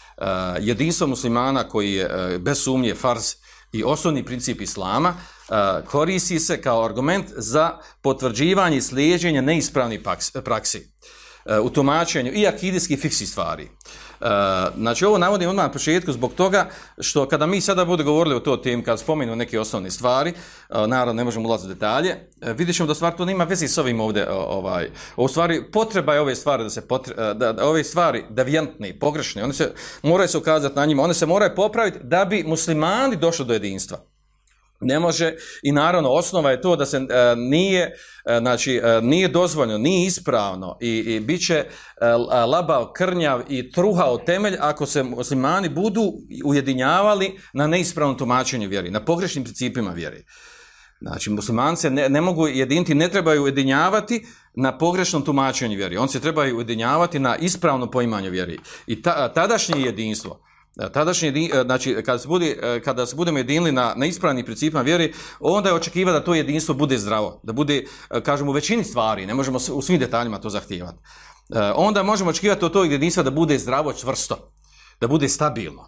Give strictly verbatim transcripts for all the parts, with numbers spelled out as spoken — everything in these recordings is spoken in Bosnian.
jedinstvo muslimana koji je bez sumnje farz i osnovni princip islama, koristi se kao argument za potvrđivanje i slijeđenje neispravnih praksi u tumačenju i akidijskih fiksih stvari. Znači ovo navodim odmah na početku zbog toga što kada mi sada budemo govorili o toj temi, kada spomenu neke osnovne stvari, naravno ne možemo ulaziti u detalje, vidjet ćemo da stvar to nema veze s ovim ovdje, ovaj, u stvari potreba je ove stvari da se potre, da, da ove stvari devijantne, pogrešne, one se moraju se ukazati na njima, one se moraju popraviti da bi muslimani došli do jedinstva. Ne može, i naravno osnova je to da se e, nije, e, znači, e, nije dozvoljeno, nije ispravno i, i bit će e, labav, krnjav i truhao temelj ako se muslimani budu ujedinjavali na neispravnom tumačenju vjeri, na pogrešnim principima vjeri. Znači, muslimani se ne, ne mogu jediniti, ne trebaju ujedinjavati na pogrešnom tumačenju vjeri. On se trebaju ujedinjavati na ispravnom poimanju vjeri. I ta, tadašnje jedinstvo, Tadašnji, znači, kada se, bude, kada se budemo jedinili na, na ispravnim principima vjeri, onda je očekivati da to jedinstvo bude zdravo, da bude, kažemo, u većini stvari, ne možemo u svim detaljima to zahtijevati. Onda možemo očekivati od tog jedinstva da bude zdravo, čvrsto, da bude stabilno.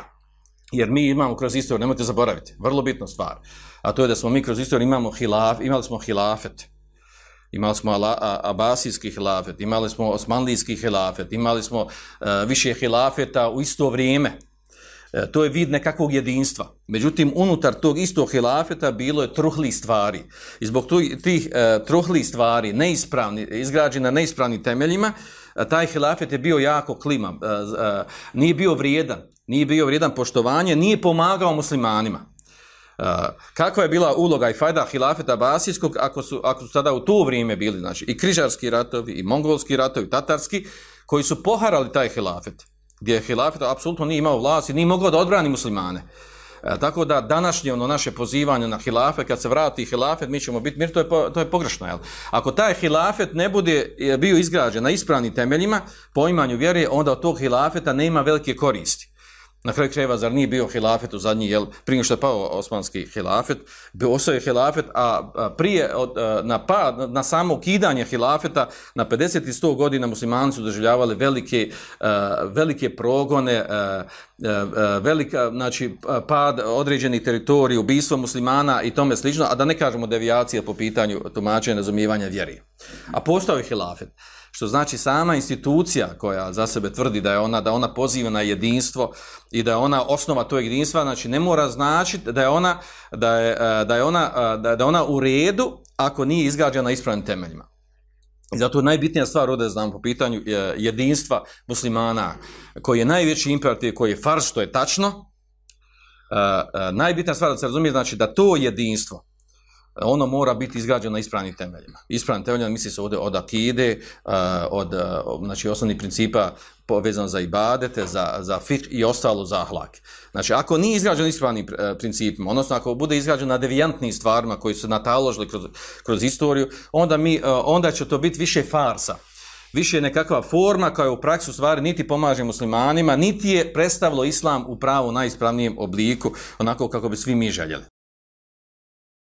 Jer mi imamo kroz istoriju, nemojte zaboraviti, vrlo bitna stvar, a to je da smo mi kroz istoriju imamo hilaf, imali smo hilafet. Imali smo abasijski hilafet, imali smo osmanlijski hilafet, imali smo uh, više hilafeta u isto vrijeme. Uh, to je vid nekakvog jedinstva. Međutim, unutar tog istog hilafeta bilo je truhlih stvari. I zbog tih uh, truhlih stvari, neispravni, izgrađeni na neispravnim temeljima, uh, taj hilafet je bio jako klimav. Uh, uh, nije bio vrijedan, nije bio vrijedan poštovanje, nije pomagao muslimanima. Uh, kakva je bila uloga i fajda hilafeta abasijskog ako su, ako su tada u to vrijeme bili, znači, i križarski ratovi, i mongolski ratovi, tatarski, koji su poharali taj hilafet, gdje hilafet apsolutno nije imao vlast i nije mogao da odbrani muslimane. Uh, tako da današnje ono naše pozivanje na hilafet, kad se vrati hilafet, mi ćemo biti mir, to je, po, to je pogrešno. Jel? Ako taj hilafet ne bude bio izgrađen na ispravnim temeljima, poimanju vjere, onda od tog hilafeta nema velike koristi. Na kraju krajeva, zar nije bio hilafet u zadnji, jel, prije što je pao osmanski hilafet, bio ostao je hilafet, a, a prije od, a, na, pa, na samo ukidanje hilafeta na pedeset i sto godina muslimani su doživljavali velike, a, velike progone, a, a, velika, znači, pad određenih teritorija, ubistvo muslimana i tome slično, a da ne kažemo devijacije po pitanju tumačenja, razumijevanja vjeri. A postao je hilafet. Što znači sama institucija koja za sebe tvrdi da je ona, da ona poziva na jedinstvo i da je ona osnova tog jedinstva, znači ne mora značiti da je ona, da je, da je ona, da je ona u redu ako nije izgrađena na ispravnim temeljima. I zato je najbitnija stvar ovdje znam po pitanju jedinstva muslimana, koji je najveći imperativ, koji je farz, što je tačno. Najbitnija stvar da se razumije, znači da to jedinstvo ono mora biti izgrađeno na ispravnim temeljima. Ispravnim temeljima misli se ovdje od akide, od znači, osnovnih principa povezano za ibadete, za, za fiqh i ostalo za ahlak. Znači, ako nije izgrađeno ispravnim principima, odnosno ako bude izgrađeno na devijantnim stvarima koji su nataložili kroz, kroz istoriju, onda, mi, onda će to biti više farsa. Više je nekakva forma koja u praksi u stvari niti pomaže muslimanima, niti je predstavilo islam u pravu najispravnijem obliku, onako kako bi svi mi željeli.